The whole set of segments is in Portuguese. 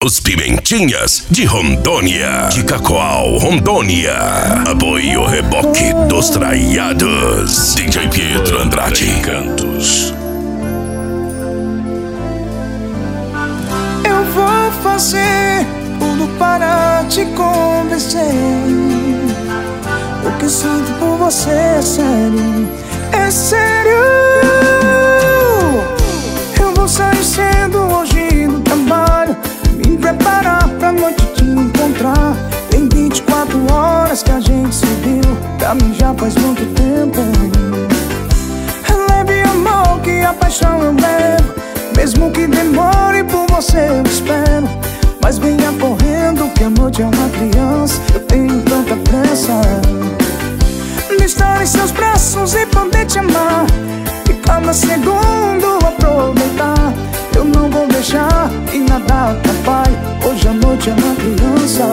Os Pimentinhas de Rondônia, de Cacoal, Rondônia. Apoio Reboque dos Traiados. DJ Pietro Andrade. Cantos. Eu vou fazer tudo para te convencer. O que sinto por você é sério, é sério. Eu vou sair cedo hoje do trabalho, me preparar pra noite te encontrar. Tem 24 horas que a gente se viu, pra mim já faz muito tempo. Leve amor que a paixão eu levo, mesmo que demore por você eu espero. Mas venha correndo que a noite é uma criança, eu tenho tanta pressa de estar em seus braços e poder te amar, e cada segundo aproveitar. Eu não vou deixar que nada atrapalhe, hoje a noite é uma criança.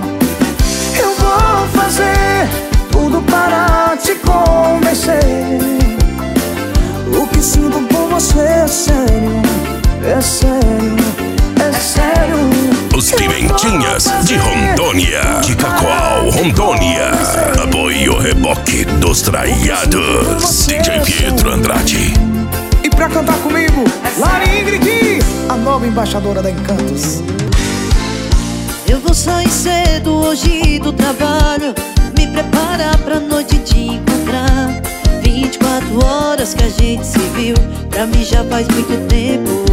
Eu vou fazer tudo para te convencer. O que sinto por você é sério, é sério, é sério. Os Pimentinhas de Rondônia, de Cacoal, Rondônia. Apoio Reboque dos Traiados. DJ Pietro Andrade. E pra cantar comigo, Lari Ingrid, a nova embaixadora da Encantos. Eu vou sair cedo hoje do trabalho, me preparar pra noite te encontrar. 24 horas que a gente se viu, pra mim já faz muito tempo.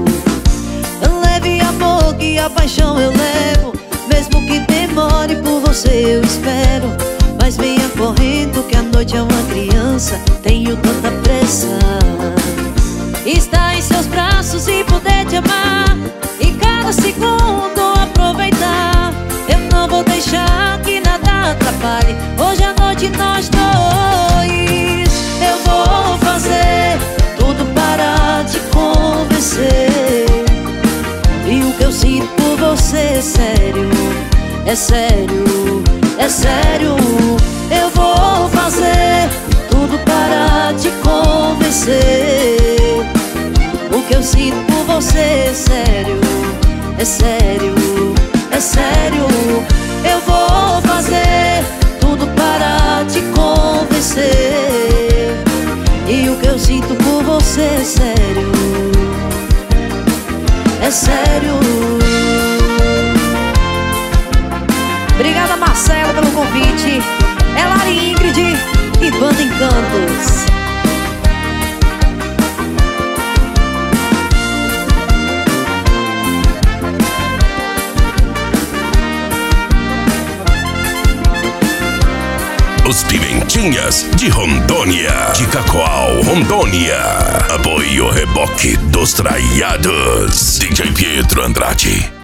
Leve amor que a paixão eu levo, mesmo que demore por você eu espero. Mas venha correndo que a noite é uma criança, tenho tanta pressa. Estar em seus braços e poder te amar, e cada segundo aproveitar. Eu não vou deixar que nada atrapalhe, hoje à noite nós dois. Eu vou fazer tudo para te convencer. E o que eu sinto por você é sério, é sério, é sério. Eu vou fazer tudo para te convencer. O que eu sinto por você é sério, é sério, é sério. Eu vou fazer tudo para te convencer. E o que eu sinto por você é sério, é sério. Obrigada, Marcela, pelo convite. É Lari Ingrid e Banda Encantos. Os Pimentinhas de Rondônia, de Cacoal, Rondônia. Apoio Reboque dos Traiados. DJ Pietro Andrade.